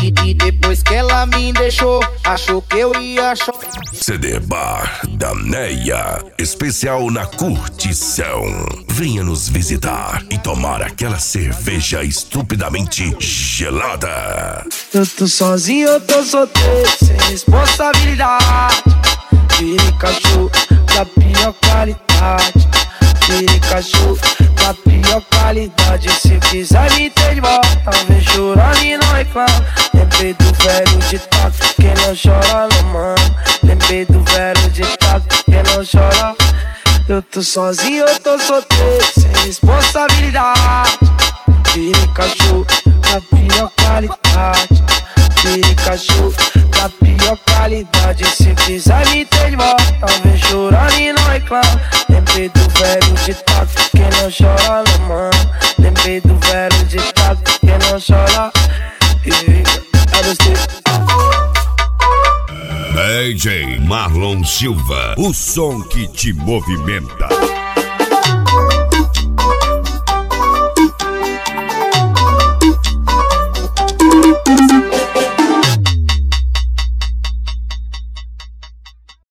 E depois que ela me deixou, achou que eu ia chorar. CD Bar da Neia, especial na curtição. Venha nos visitar e tomar aquela cerveja estupidamente gelada. Eu tô sozinho, eu tô solteiro, sem responsabilidade. Virei cachorro da pior qualidade. Virei cachorro da pior qualidade. Se quiser me ter de volta, vem chorando e não reclama. Lembrei do velho ditado, quem não chora não mama. Lembrei do velho ditado, quem não chora. Eu tô sozinho, eu tô solteiro, sem responsabilidade. Virei cachorro da pior qualidade. Virei cachorro da pior qualidade. Se quiser me ter de volta, vem chorando e não reclama. Lembrei do velho ditado, quem não chora não mama. Lembrei do velho ditado, quem não chora. DJ Marlon Silva, o som que te movimenta.